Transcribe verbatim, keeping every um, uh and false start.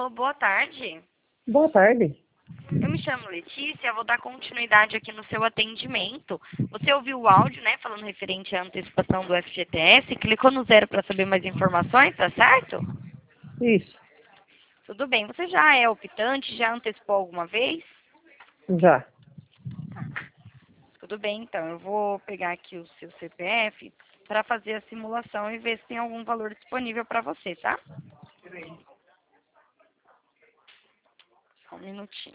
Alô, boa tarde. Boa tarde. Eu me chamo Letícia, vou dar continuidade aqui no seu atendimento. Você ouviu o áudio, né, falando referente à antecipação do F G T S, clicou no zero para saber mais informações, tá certo? Isso, Tudo bem. Você já é optante, já antecipou alguma vez? já. Tudo bem, então. Eu vou pegar aqui o seu C P F para fazer a simulação e ver se tem algum valor disponível para você, tá? Só um minutinho.